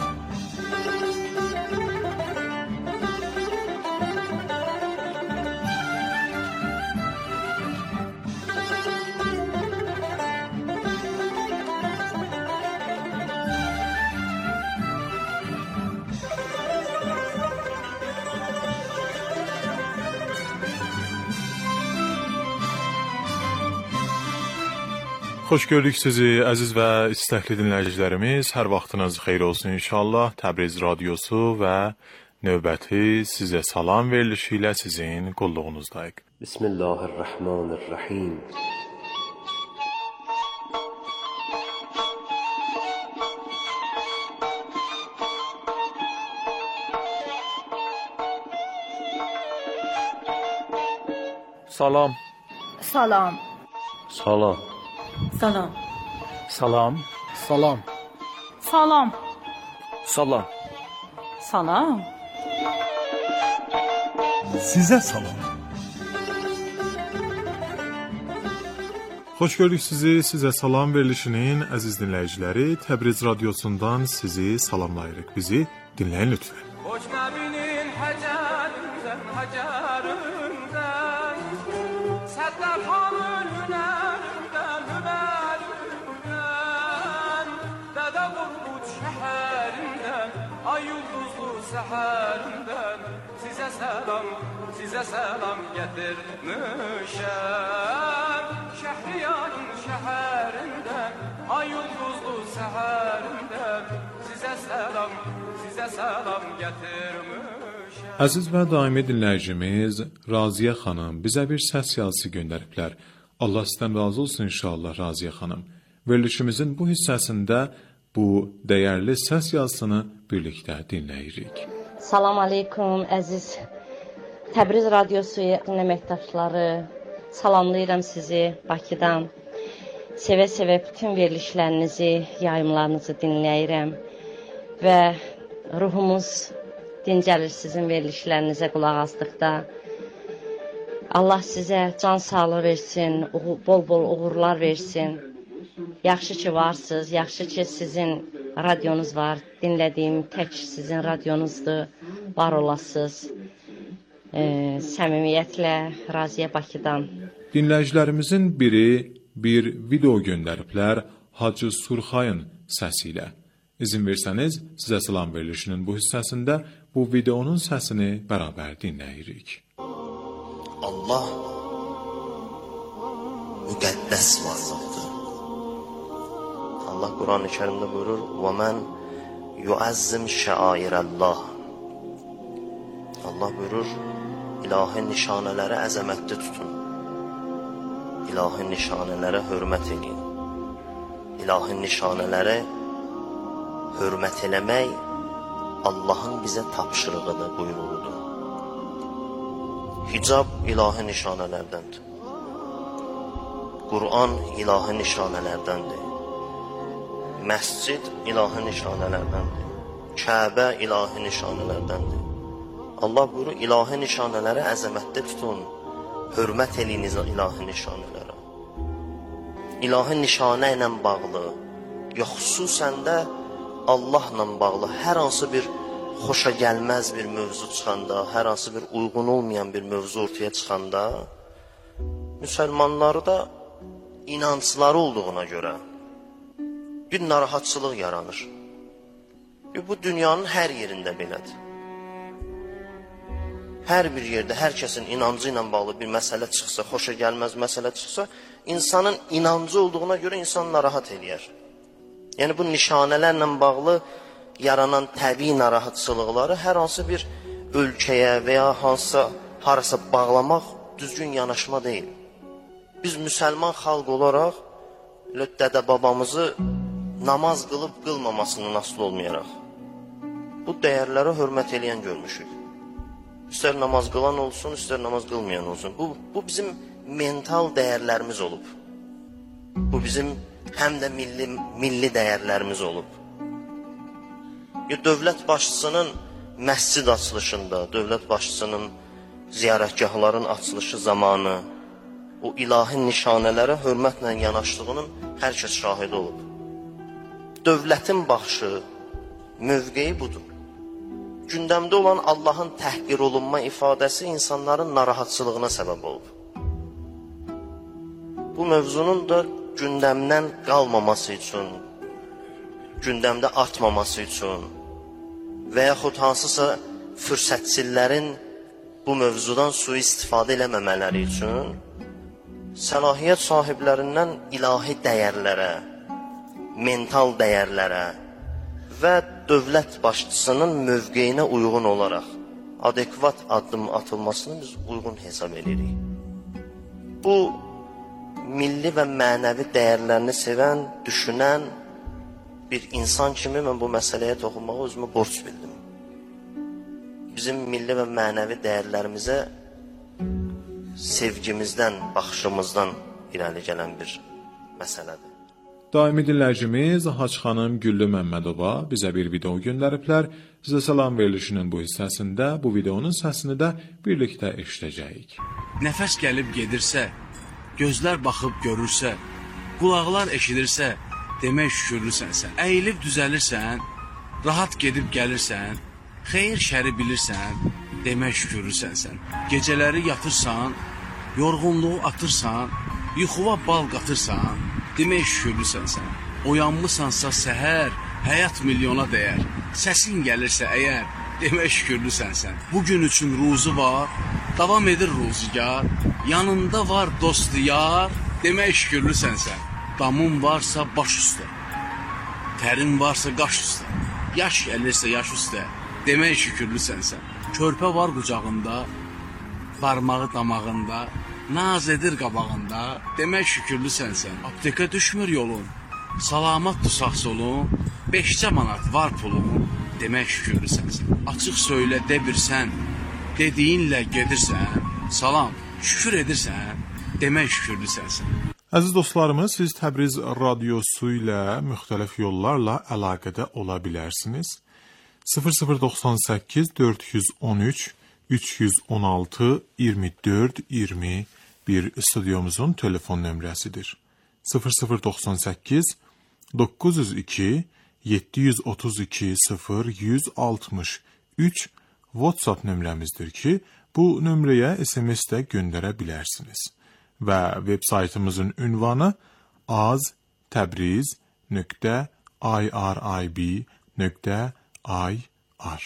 Xoş gördük sizi, əziz və istəkli dinləyicilərimiz. Hər vaxtınız xeyir olsun inşallah. Təbriz radiosu və növbəti sizə salam verilişi ilə sizin qulluğunuzdayıq. Bismillahirrahmanirrahim. Salam. Salam. Salam. Salam. Salam. Salam. Salam. Salam. Salam. Size salam. Xoş gördük sizi, sizə salam verilişinin əziz dinləyiciləri. Təbriz radiosundan sizi salamlayırıq. Bizi dinləyin lütfən. Hoşnabinin hacarından, hacarından, Səttarxanın hünərindən, hünərindən, Dədə Qorqud şəhərindən, ay ulduzlu səhərindən, sizə salam gətirmişəm. Şəhriyarın şəhərindən, ay ulduzlu səhərindən, sizə salam gətirmişəm. Əziz və daimi dinləyicimiz Raziyə xanım bizə bir səs yazısı göndəriblər. Allah sizdən razı olsun inşallah Raziyə xanım. Verilişimizin bu hissəsində bu dəyərli səs yazısını birlikdə dinləyirik. Salam aleykum əziz Təbriz radiosu əməkdaşları. Salamlayıram sizi Bakıdan. Sevə-sevə bütün verilişlərinizi, yayımlarınızı dinləyirəm və ruhumuz dincəlir sizin verilişlərinizə qulaq asdıqda. Allah sizə can sağlığı versin, bol-bol uğurlar versin. Yaxşı ki varsınız, yaxşı ki sizin radyonuz var. Dinlədiyim tək sizin radyonuzdur. var olasınız. Səmimiyyətlə Raziyə Bakıdan. Dinləyicilərimizin biri bir video göndəriblər Hacı Surxayın səsi ilə. İzin versəniz, sizə salam verilişinin bu hissəsində bu videonun səsini bərabər dinləyirik. Allah müqəddəs varlıqdır. Allah Quran-ı Kərimdə buyurur: "Və-men yu'azzim şəairəllah." Allah buyurur: İlahi nişanələri əzəmətli tutun. İlahi nişanələrə hörmət edin. İlahi nişanələrə hörmət eləmək Allahın bizə tapşırığıdır, buyruğudur. Hicab ilahi nişanələrdəndir. Quran ilahi nişanələrdəndir. Məscid ilahi nişanələrdəndir. Kəbə ilahi nişanələrdəndir. Allah buyurur, ilahi nişanələri əzəmətli tutun, hörmət eləyiniz ilahi nişanələrə. İlahi nişanə ilə bağlı, ya xüsusən də Allahla bağlı hər hansı bir xoşa gəlməz bir mövzu çıxanda, hər hansı bir uyğun olmayan bir mövzu ortaya çıxanda, müsəlmanları da inancları olduğuna görə bir narahatçılıq yaranır. Bu dünyanın hər yerində belədir. Hər bir yerdə hər kəsin inancı ilə bağlı bir məsələ çıxsa, xoşa gəlməz məsələ çıxsa, insanın inancı olduğuna görə insan narahat eləyər. Yəni bu nişanələrlə bağlı yaranan təbii narahatçılıqları hər hansı bir ölkəyə və ya harasa bağlamaq düzgün yanaşma deyil. Biz müsəlman xalq olaraq dədə babamızı namaz qılıb qılmamasından asılı olmayaraq bu dəyərlərə hörmət eləyən görmüşük. İstər namaz qılan olsun, istər namaz qılmayan olsun. Bu bizim mental dəyərlərimiz olub. Bu bizim həm də milli dəyərlərimiz olub. Dövlət başçısının məscid açılışında, dövlət başçısının ziyarətgahların açılışı zamanı o ilahi nişanələrə hörmətlə yanaşdığının hər kəs şahidi olub. Dövlətin baxışı, mövqeyi budur. Gündəmdə olan Allahın təhqir olunma ifadəsi insanların narahatçılığına səbəb olub. Bu mövzunun da gündəmdən qalmaması üçün, gündəmdə artmaması üçün və yaxud hansısa fürsətçilərin bu mövzudan sui-istifadə eləməmələri üçün səlahiyyət sahiblərindən ilahi dəyərlərə, mental dəyərlərə və dövlət başçısının mövqeyinə uyğun olaraq adekvat addım atılmasını biz uyğun hesab edirik. Bu, milli və mənəvi dəyərlərini sevən, düşünən bir insan kimi mən bu məsələyə toxunmağı özümə borc bildim. Bizim milli və mənəvi dəyərlərimizə sevgimizdən, baxışımızdan irəli gələn bir məsələdir. Daimi dinləyicimiz Haç xanım Güllü Məmmədova bizə bir video göndəriblər. Sizə salam verilişinin bu hissəsində bu videonun səsini də birlikdə eşidəcəyik. Nəfəs gəlib gedirsə, gözlər baxıb görürsə, qulaqlar eşidirsə, demək şükürlüsən sən. Əyilib düzəlirsən, rahat gedib gəlirsən, xeyir şəri bilirsən, demək şükürlüsən sən. Gecələri yatırsan, yorğunluğu atırsan, yuxuva bal qatırsan, demək şükürlüsən sən. Oyanmısansa səhər, həyat milyona dəyər. Səsin gəlirsə əgər, demək şükürlüsən sən. Bugün üçün ruzu var, davam edir ruzigar. Yanında var dostu yar, demək şükürlüsən sən. Damın varsa baş üstə, tərin varsa qaş üstə, yaş gəlirsə yaş üstə, demək şükürlüsən sən. Körpə var qucağında, barmağı damağında, naz edir qabağında, demək şükürlüsən sən. Aptekə düşmür yolun, salamat tusaq solun, 5 manat var pulun, demək şükürlüsən sən. Açıq söylə de birsən, dediyinlə gedirsən, salam, şükür edirsən, demək şükürlüsən sən. Əziz dostlarımız, siz Təbriz radiosu ilə müxtəlif yollarla əlaqədə ola bilərsiniz. 0098 413 316 24 21 stüdyomuzun telefon nömrəsidir. 0098 902 732 0163 WhatsApp nömrəmizdir ki, bu nömrəyə SMS də göndərə bilərsiniz. Və veb saytımızın ünvanı aztabriz.irib.ir.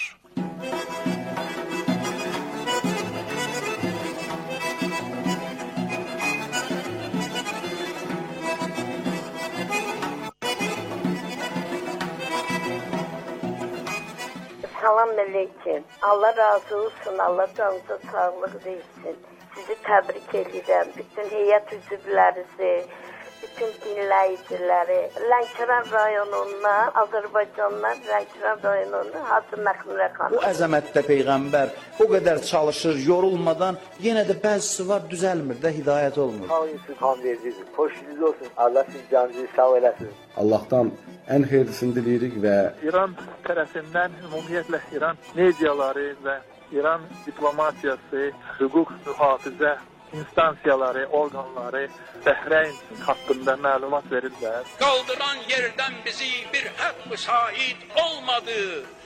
Salam aleyküm. Allah razı olsun. Allah canınıza sağlıq versin. Sizi təbrik edirəm. Bütün heyət üzvlərinizi, bütün dinləyiciləri. Lənkəran rayonundan, Azərbaycandan Lənkəran rayonundan Hacı Məxmurə xanım. Bu əzəmətdə Peyğəmbər o qədər çalışır, yorulmadan, yenə də bəzisi var düzəlmir də, hidayət olmur. Hangisi kan vericidir? Hoşunuz olsun. Allah siz canınızı sağ eləsin. Allah'tan en hayırlısını dileyirik ve İran tərəfindən ümumiyyətlə İran mediaları və İran diplomatiyası, hüquq mühafizə instansiyaları, orqanları Bəhreyn haqqında məlumat verirlər. Qaldıran yerdən bizi bir haqq müsait olmadı.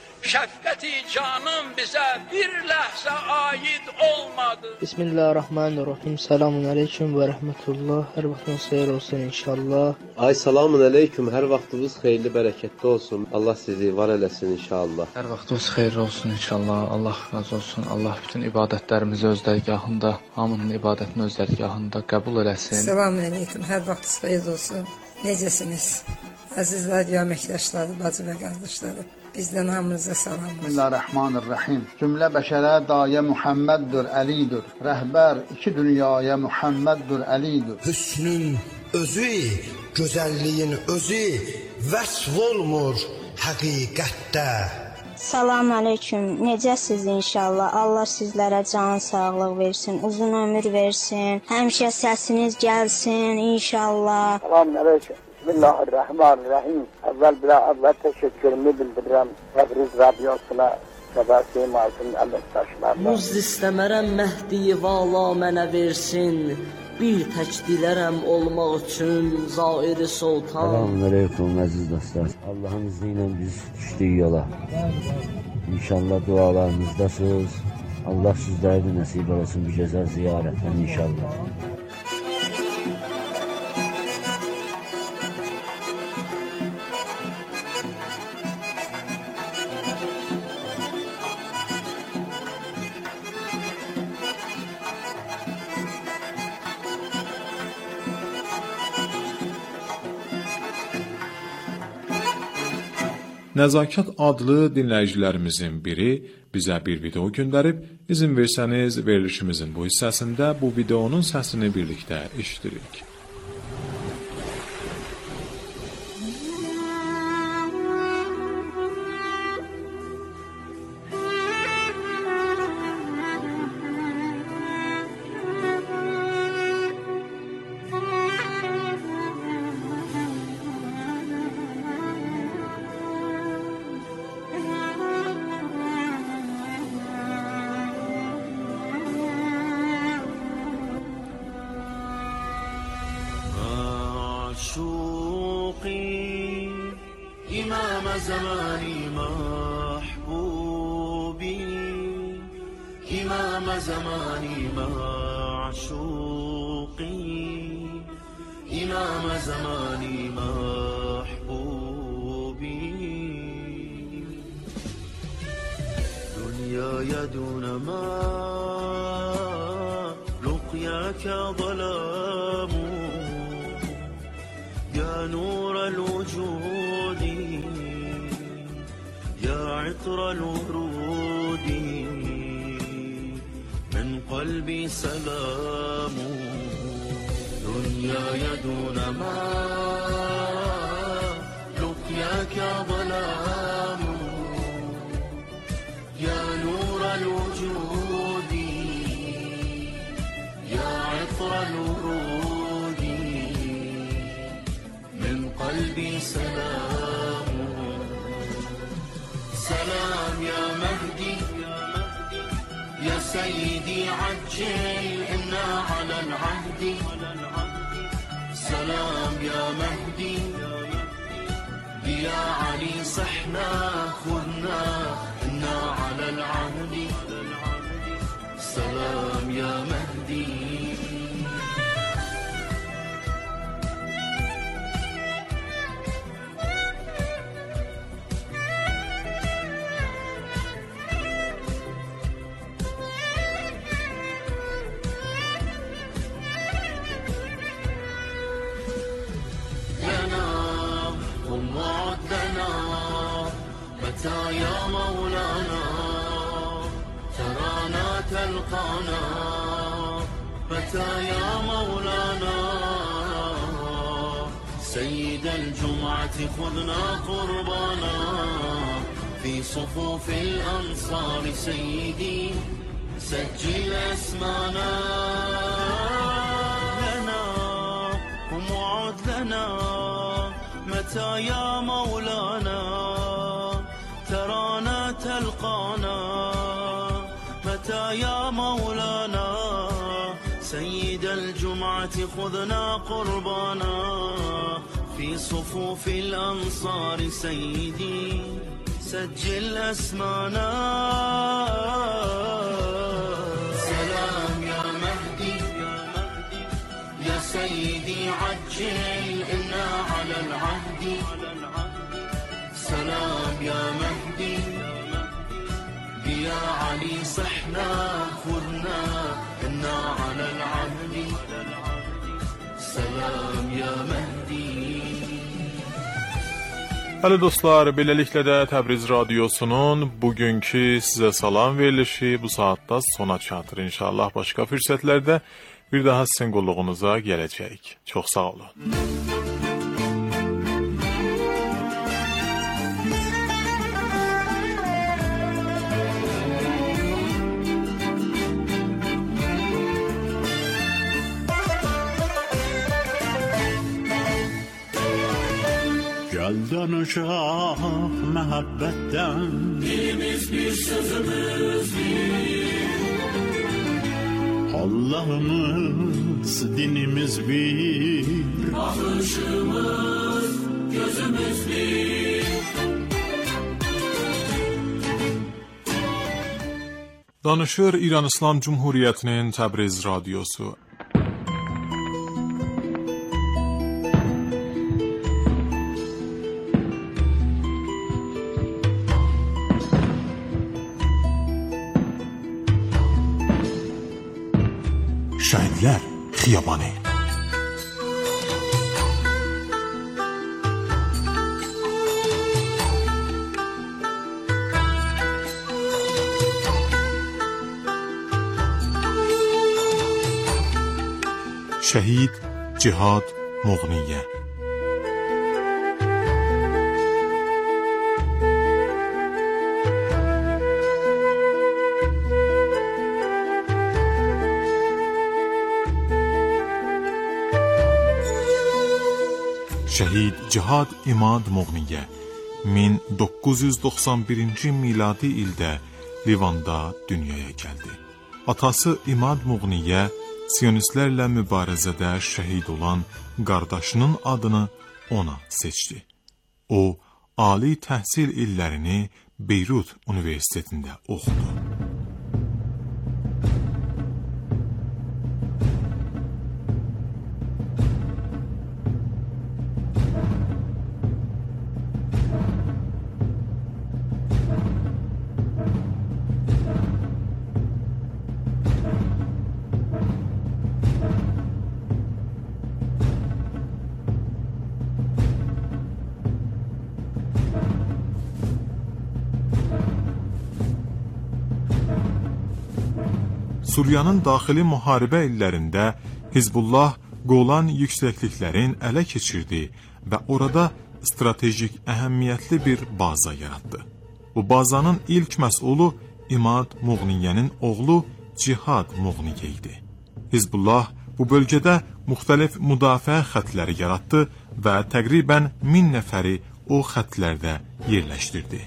Şəfqəti canım bizə bir ləhzə aid olmadı. Bismillahirrahmanirrahim. Selamun aleyküm və rəhmətullah. Hər vaxtınız xeyir olsun inşallah. Ay salamun aleyküm. Hər vaxtınız xeyirli, bərəkətli olsun. Allah sizi var eləsin inşallah. Hər vaxtınız xeyir olsun inşallah. Allah razı olsun. Allah bütün ibadətlərimizi öz dərgahında, hamının ibadətini öz dərgahında qəbul eləsin. Selamun aleyküm. Hər vaxtınız xeyir olsun. Necəsiniz? Əziz radio əməkdaşları, bacı və qardaşları. Bizdən hamınıza salam olsun. Bismillahirrahmanirrahim. Cümlə bəşərə dayə Muhammeddur, Əlidir. Rəhbər iki dünyaya Muhammeddur, Əlidir. Hüsnün özü, gözəlliyin özü vəsf olmur həqiqətdə. Salam aleyküm. Necəsiz inşallah? Allah sizlərə can sağlıq versin, uzun ömür versin. Həmişə səsiniz gəlsin inşallah. Salam aleyküm. Bismillahirrahmanirrahim. Əvvəl təşəkkürümü bildirirəm Təbriz Radyosuna, Səbəsim Altın əməkdaşlarına. Muzd istəmərəm Məhdi-i vala mənə versin. Bir tək dilərəm olmaq üçün Zair-i Sultan. Selamun aleyküm əziz dostlar. Allah'ın izniyle biz düşdük yola. İnşallah dualarınızdasınız. Allah sizlərə də nəsib olsun bir gözəl ziyarətdən inşallah. Nəzakət adlı dinləyicilərimizin biri bizə bir video göndərib, izin versəniz verilişimizin bu hissəsində bu videonun səsini birlikdə eşidirik. إمام زماني محبوبي إمام زماني معشوقي إمام زماني محبوبي دنياي دون ما لقياك ظلام يا نور الوجود يا عطر الورود من قلبي سلام دنياي دون ما لقياك ظلام يا نور الوجود يا عطر الورود من قلبي سلام سلام يا مهدي يا سيدي عجل إنا على العهد سلام يا مهدي يا علي صحنا خذنا إنا على العهد سلام يا مهدي يا مولانا ترانا تلقانا متى يا مولانا سيد الجمعة خذنا قربانا في صفوف الأنصار سيدي سجل اسمانا لنا قم وعد لنا متى يا مولانا ترانا تلقانا متى يا مولانا سيد الجمعة خذنا قربانا في صفوف الأنصار سيدي سجل أسمانا سلام يا مهدي يا سيدي عجل إنا على العهد سلام يا مهدي يا علي صحنا خذنا إنا على العهد سلام يا مهدي. Hələ dostlar, beləliklə də Təbriz Radiosunun bugünkü sizə salam verilişi bu saatda sona çatır. İnşallah başqa fürsətlərdə bir daha sizin qulluğunuza gələcəyik. Çox sağ olun. Gel danışaq məhəbbətdən dilimiz bir sözümüz bir Allah'ımız dinimiz bir bakışımız gözümüz bir Danışır İran İslam Cumhuriyyətinin Təbriz Radiosu. Şəhidlər Xiyabanı. Şəhid Cihad Muğniyə. Şəhid Cihad İmad Muğniyə 1991-ci miladi ildə Livanda dünyaya gəldi. Atası İmad Muğniyə Siyonistlərlə mübarizədə şəhid olan qardaşının adını ona seçdi. O, ali təhsil illərini Beyrut Universitetində oxudu. Suriyanın daxili müharibə illərində Hizbullah Qolan yüksəkliklərin ələ keçirdi və orada stratejik əhəmiyyətli bir baza yaratdı. Bu bazanın ilk məsulü İmad Muğniyənin oğlu Cihad Muğniyə idi. Hizbullah bu bölgədə müxtəlif müdafiə xəttləri yaratdı və təqribən 1000 nəfəri o xəttlərdə yerləşdirdi.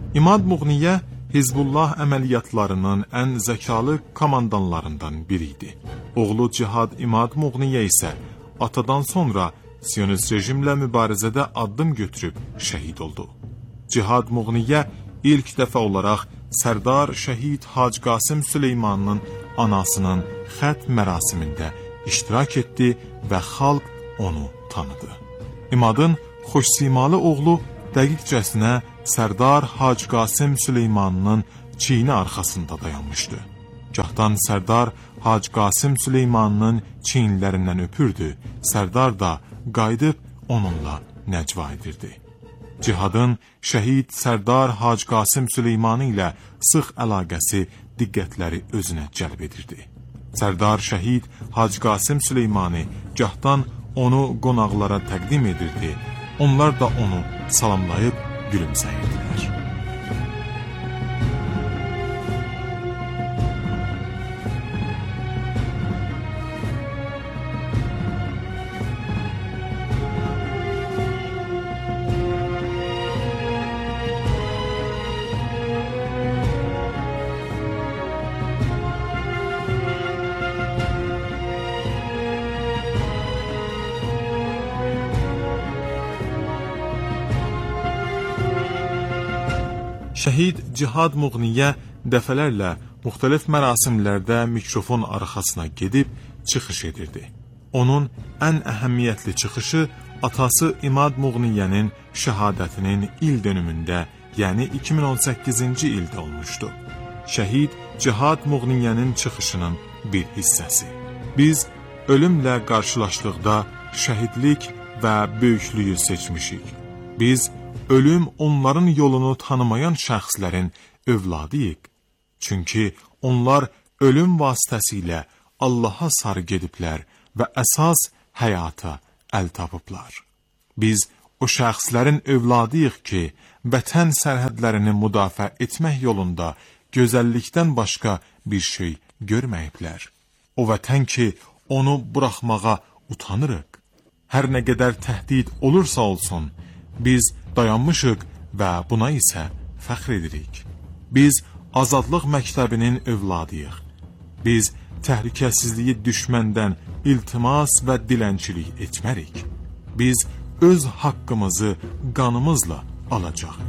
İmad Muğniyə Hizbullah əməliyyatlarının ən zəkalı komandanlarından biri idi. Oğlu Cihad İmad Muğniyə isə atadan sonra Siyonist rejimlə mübarizədə addım götürüb şəhid oldu. Cihad Muğniyə ilk dəfə olaraq Sərdar Şəhid Hacı Qasım Süleymanın anasının xət mərasimində iştirak etdi və xalq onu tanıdı. İmadın xoşsimalı oğlu dəqiqcəsinə Sərdar Hacı Qasım Süleymanın çiyini arxasında dayanmışdı. Gahdan Sərdar Hacı Qasım Süleymanın çiyinlərindən öpürdü, Sərdar da qayıdıb onunla nəcva edirdi. Cihadın şəhid Sərdar Hacı Qasım Süleymanı ilə sıx əlaqəsi diqqətləri özünə cəlb edirdi. Sərdar şəhid Hacı Qasım Süleymanı gahdan onu qonaqlara təqdim edirdi, onlar da onu salamlayıb gülümsəyirdilər. Şəhid Cihad Muğniyə dəfələrlə müxtəlif mərasimlərdə mikrofon arxasına gedib çıxış edirdi. Onun ən əhəmiyyətli çıxışı atası İmad Muğniyənin şəhadətinin il dönümündə, yəni 2018-ci ildə olmuşdu. Şəhid Cihad Muğniyənin çıxışının bir hissəsi. Biz ölümlə qarşılaşdıqda şəhidlik və böyüklüyü seçmişik. Biz ölüm onların yolunu tanımayan şəxslərin övladıyıq. Çünki onlar ölüm vasitəsilə Allaha sarı gediblər və əsas həyata əl tapıblar. Biz o şəxslərin övladıyıq ki, vətən sərhədlərini müdafiə etmək yolunda gözəllikdən başqa bir şey görməyiblər. O vətən ki, onu buraxmağa utanırıq. Hər nə qədər təhdid olursa olsun, biz dayanmışıq və buna isə fəxr edirik. Biz azadlıq məktəbinin övladıyıq. Biz təhlükəsizliyi düşməndən iltimas və dilənçilik etmərik. Biz öz haqqımızı qanımızla alacağıq.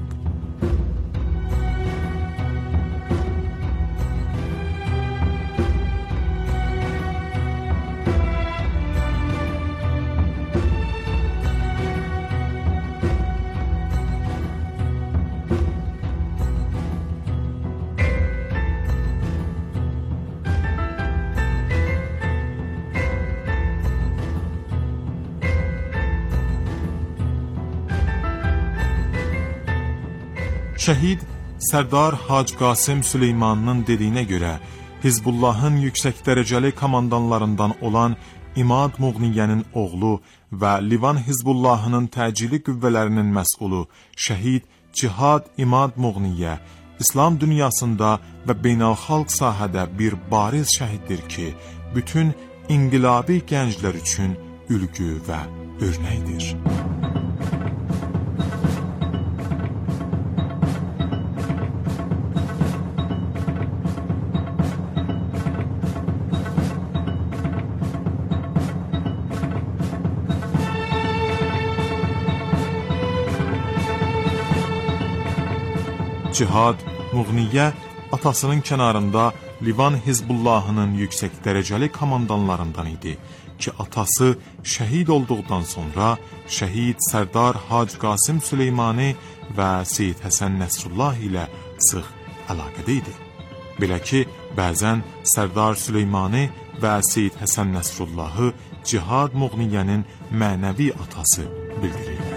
Şəhid Sərdar Hacı Qasım Süleymanın dediyinə görə Hizbullahın yüksək dərəcəli komandanlarından olan İmad Muğniyənin oğlu və Livan Hizbullahının təcili qüvvələrinin məsulu şəhid Cihad İmad Muğniyə İslam dünyasında və beynəlxalq sahədə bir bariz şəhiddir ki, bütün inqilabi gənclər üçün ülgü və örnəkdir. Cihad Muğniyə atasının kənarında Livan Hizbullahının yüksək dərəcəli komandanlarından idi ki, atası şəhid olduqdan sonra şəhid Sərdar Hacı Qasım Süleymanı və Seyid Həsən Nəsrullah ilə sıx əlaqədə idi. Belə ki, bəzən Sərdar Süleymanı və Seyid Həsən Nəsrullahı Cihad Muğniyənin mənəvi atası bildirirdi.